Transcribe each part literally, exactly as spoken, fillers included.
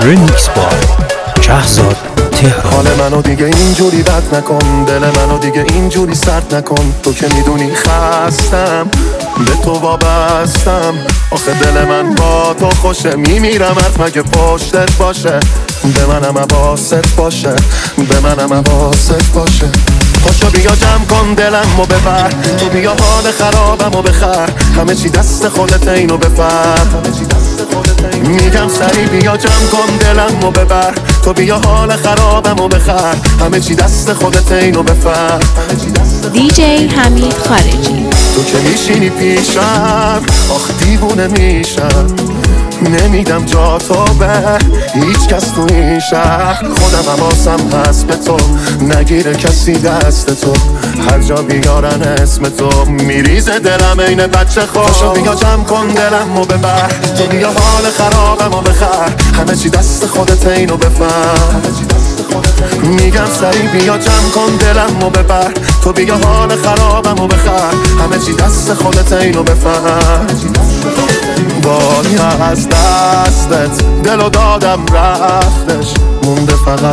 ریمیکس بای شهرزاد تهران. حال منو دیگه اینجوری بد نکن، دل منو دیگه اینجوری سرد نکن. تو که میدونی خستم، به تو وابستم. آخه دل من با تو خوشه، میمیرم حرف مگه پشتت باشه. به منم حواست باشه، به منم حواست باشه. پاشو بیا جمع کن دلمو ببر، تو بیا حال خرابمو بخر. همه چی دست خودت اینو بفر. میگم سری بیا جمع کن دلمو ببر، تو بیا حال خرابمو بخر. همه چی دست خودت اینو بفر. دی جی حمید خارجی. تو که میشینی پیشم، آخ دیوونه میشم. نمیدم جا تو به هیچ کس تو این شهر. خودم حواسم هست به تو، نگیره کسی دست تو. هر جا بیارن اسم تو، میریزه دلم اینه بچه خود. پاشو بیا جمع کن دلمو ببر، تو بیا حال خرابمو بخر. همه چی دست خودت اینو بفهم. میگم سری بیا جمع کن دلمو ببر، تو بیا حال خرابمو بخر. همه چی دست خودت اینو بفهم. وای از دستت دلو دادم رفتش، مونده فقط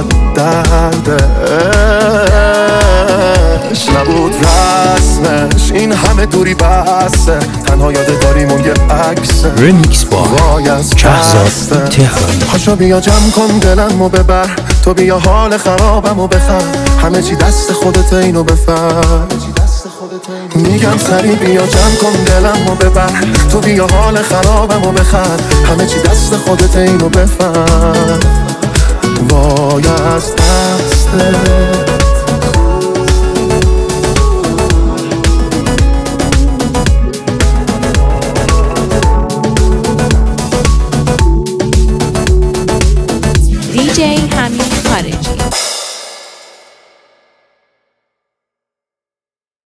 دردش. نبود رسمش این همه دوری بسته، تنها یادگاریمون یه عکسه. ریمیکس بای وای از شهرزاد تهران. پاشو بیا جمع کن دلمو ببر، تو بیا حال خرابمو بخر. همه چی دست خودت اینو بفهم. میگم سری بیا جمع کن دلمو ببر، تو بیا حال خرابمو بخر. همه چی دست خودت اینو بفهم. وای از دستت دی جی حمید خارجی.